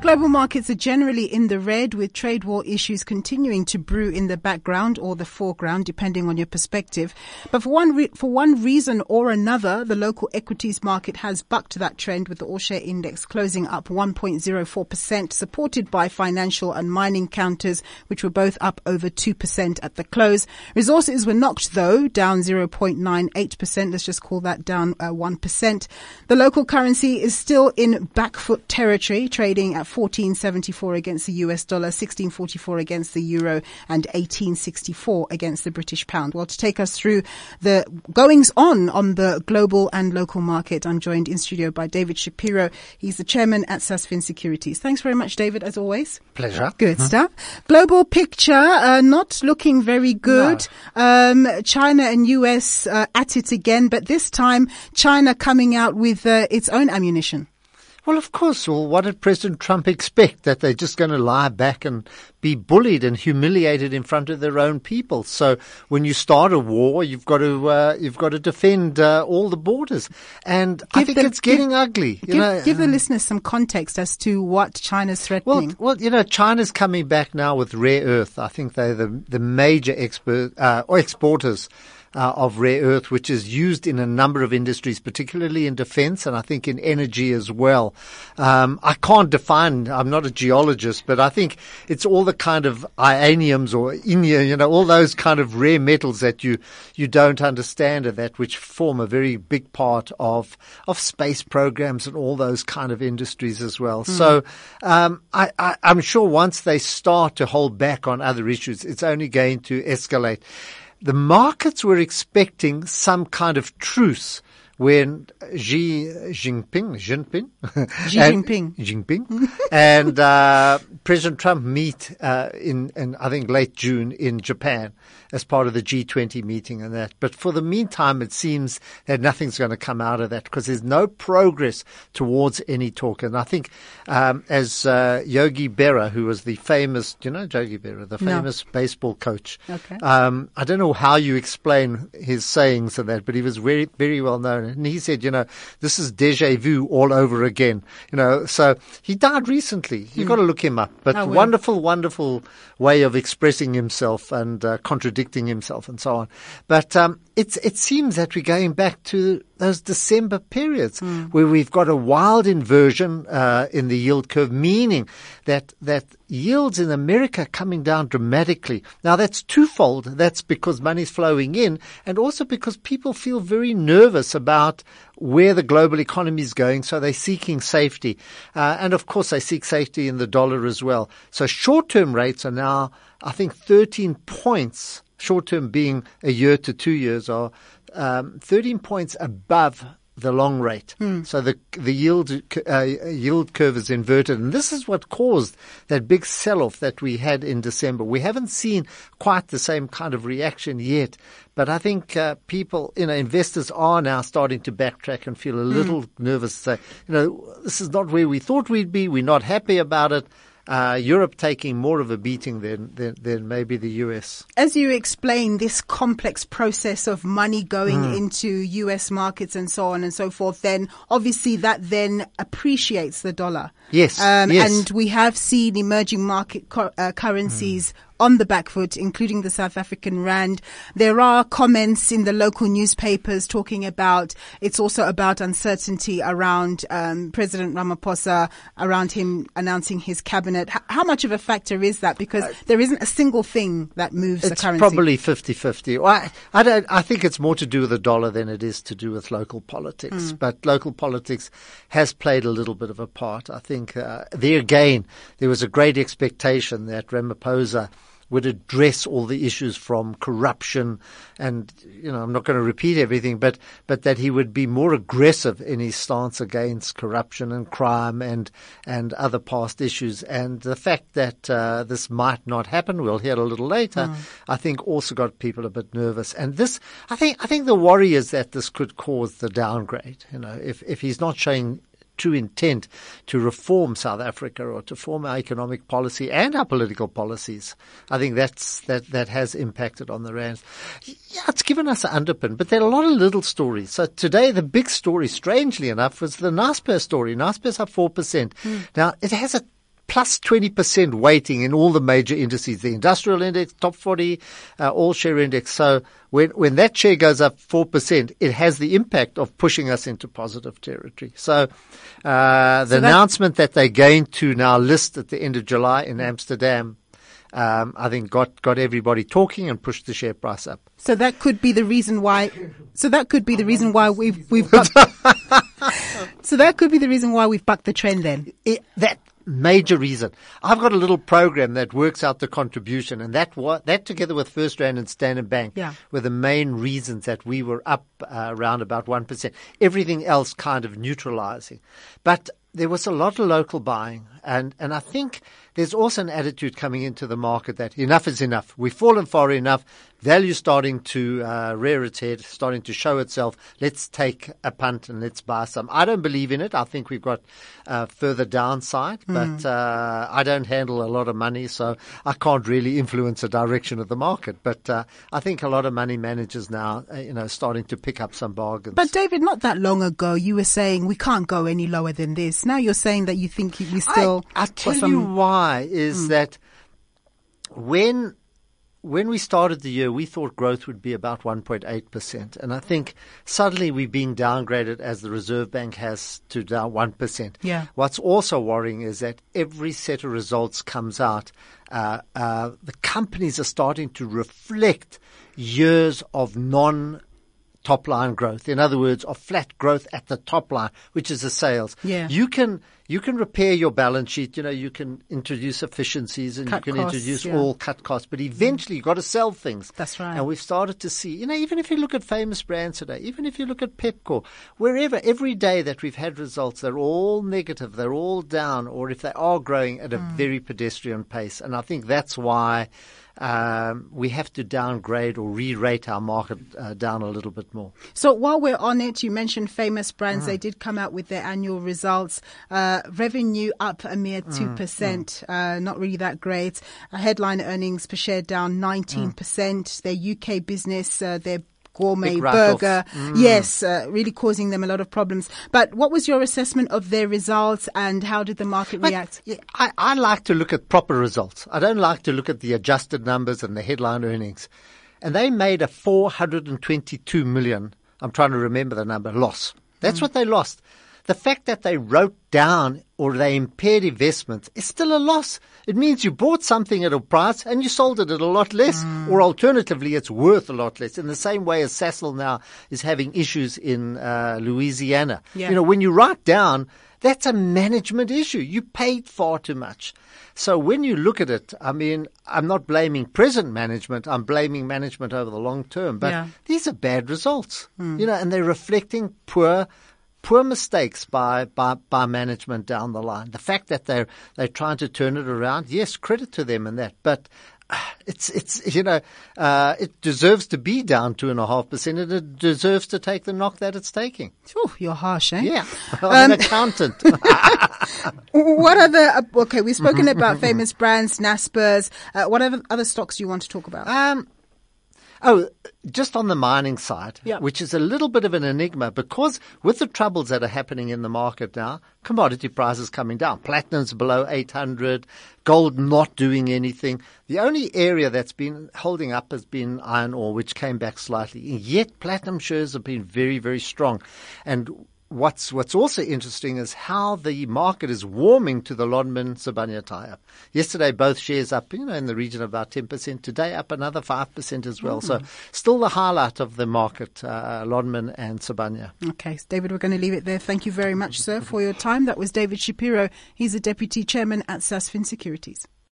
Global markets are generally in the red, with trade war issues continuing to brew in the background or the foreground, depending on your perspective. But for one reason or another, the local equities market has bucked that trend, with the all-share index closing up 1.04%, supported by financial and mining counters, which were both up over 2% at the close. Resources were knocked, though, down 0.98%. Let's just call that down 1%. The local currency is still in back foot territory, trading at 14.74 against the US dollar, 16.44 against the euro, and 18.64 against the British pound. Well, to take us through the goings on the global and local market, I'm joined in studio by David Shapiro. He's the chairman at Sasfin Securities. Thanks very much, David, as always. Pleasure. Good stuff. Global picture, not looking very good. No. China and US at it again, but this time China coming out with its own ammunition. Well, of course. Well, what did President Trump expect? That they're just going to lie back and be bullied and humiliated in front of their own people. So when you start a war, you've got to defend all the borders. And I think it's getting ugly. Give the listeners some context as to what China's threatening. Well, China's coming back now with rare earth. I think they're the major exporters of rare earth, which is used in a number of industries, particularly in defense and I think in energy as well. I can't define, I'm not a geologist, but I think it's all the kind of ioniums or all those kind of rare metals that you don't understand, and that which form a very big part of space programs and all those kind of industries as well. So I'm sure once they start to hold back on other issues, it's only going to escalate. The markets were expecting some kind of truce when Xi Jinping and President Trump meet in I think late June in Japan as part of the G20 meeting and that. But for the meantime, it seems that nothing's going to come out of that because there's no progress towards any talk. And I think as Yogi Berra, who was the famous, Yogi Berra, the famous baseball coach. Okay. I don't know how you explain his sayings and that, but he was very, very well known. And he said, this is déjà vu all over again. So he died recently. You've got to look him up. But wonderful, wonderful way of expressing himself and contradicting himself and so on. But it seems that we're going back to those December periods where we've got a wild inversion in the yield curve, meaning that yields in America coming down dramatically. Now that's twofold. That's because money's flowing in, and also because people feel very nervous about where the global economy is going, so they're seeking safety. And of course they seek safety in the dollar as well. So short-term rates are now, I think, 13 points, short-term being a year to 2 years, are 13 points above the long rate. So the yield curve is inverted. And this is what caused that big sell-off that we had in December. We haven't seen quite the same kind of reaction yet. But I think people, investors are now starting to backtrack and feel a little nervous, say, this is not where we thought we'd be. We're not happy about it. Europe taking more of a beating than maybe the US. As you explain this complex process of money going into US markets and so on and so forth, then obviously that then appreciates the dollar. Yes. Yes. And we have seen emerging market currencies on the back foot, including the South African rand. There are comments in the local newspapers talking about it's also about uncertainty around President Ramaphosa, around him announcing his cabinet. How much of a factor is that? Because there isn't a single thing that moves the currency. It's probably 50-50. Well, I think it's more to do with the dollar than it is to do with local politics. But local politics has played a little bit of a part. I think there again, there was a great expectation that Ramaphosa would address all the issues from corruption and, I'm not going to repeat everything, but that he would be more aggressive in his stance against corruption and crime and other past issues. And the fact that this might not happen, we'll hear a little later, I think also got people a bit nervous. And this, I think the worry is that this could cause the downgrade. If he's not showing true intent to reform South Africa or to form our economic policy and our political policies, I think that has impacted on the rand. Yeah, it's given us an underpin, but there are a lot of little stories. So today, the big story, strangely enough, was the Naspers story. Naspers up 4%. Now, it has a plus 20% weighting in all the major indices, the industrial index, top 40, all share index. So when that share goes up 4%, it has the impact of pushing us into positive territory. So the announcement that they're going to now list at the end of July in Amsterdam, I think got everybody talking and pushed the share price up. So that could be the reason why. So that could be the reason why we've bucked. So that could be the reason why we've bucked the trend. Then that major reason. I've got a little program that works out the contribution, and that together with First Rand and Standard Bank were the main reasons that we were up around about 1%. Everything else kind of neutralizing, but there was a lot of local buying, and I think there's also an attitude coming into the market that enough is enough. We've fallen far enough. Value starting to rear its head, starting to show itself. Let's take a punt and let's buy some. I don't believe in it. I think we've got further downside, but I don't handle a lot of money, so I can't really influence the direction of the market. But I think a lot of money managers now, starting to pick up some bargains. But David, not that long ago, you were saying we can't go any lower than this. Now you're saying that you think we still. I'll tell you why is that when we started the year, we thought growth would be about 1.8%. And I think suddenly we're being downgraded as the Reserve Bank has to down 1%. Yeah. What's also worrying is that every set of results comes out. The companies are starting to reflect years of top line growth. In other words, of flat growth at the top line, which is the sales. Yeah. You can repair your balance sheet. You can introduce efficiencies and cut you can costs, introduce all cut costs, but eventually you've got to sell things. That's right. And we've started to see, even if you look at famous brands today, even if you look at Pepkor, wherever, every day that we've had results, they're all negative, they're all down, or if they are growing at a very pedestrian pace. And I think that's why we have to downgrade or re-rate our market down a little bit more. So while we're on it, you mentioned famous brands. They did come out with their annual results. Revenue up a mere 2%, not really that great. Headline earnings per share down 19%. Their UK business, their gourmet burger, yes, really causing them a lot of problems. But what was your assessment of their results and how did the market react? Yeah, I like to look at proper results. I don't like to look at the adjusted numbers and the headline earnings. And they made a 422 million, I'm trying to remember the number, loss. That's what they lost. The fact that they wrote down or they impaired investments is still a loss. It means you bought something at a price and you sold it at a lot less, or alternatively, it's worth a lot less. In the same way as Sasol now is having issues in Louisiana. Yeah. When you write down, that's a management issue. You paid far too much. So when you look at it, I'm not blaming present management. I'm blaming management over the long term. But these are bad results, and they're reflecting poor mistakes by management down the line. The fact that they're trying to turn it around, yes, credit to them in that, but it deserves to be down 2.5%, and it deserves to take the knock that it's taking. Ooh, you're harsh, eh? Yeah, I'm an accountant. What other? Okay, we've spoken about famous brands, Naspers. What other stocks do you want to talk about? Just on the mining side, which is a little bit of an enigma because with the troubles that are happening in the market now, commodity prices coming down. Platinum's below 800, gold not doing anything. The only area that's been holding up has been iron ore, which came back slightly. Yet platinum shares have been very, very strong. And what's also interesting is how the market is warming to the Lonmin Sibanye tie-up. Yesterday, both shares up, in the region of about 10%. Today, up another 5% as well. So still the highlight of the market, Lonmin and Sibanye. Okay, so David, we're going to leave it there. Thank you very much, sir, for your time. That was David Shapiro. He's the Deputy Chairman at Sasfin Securities.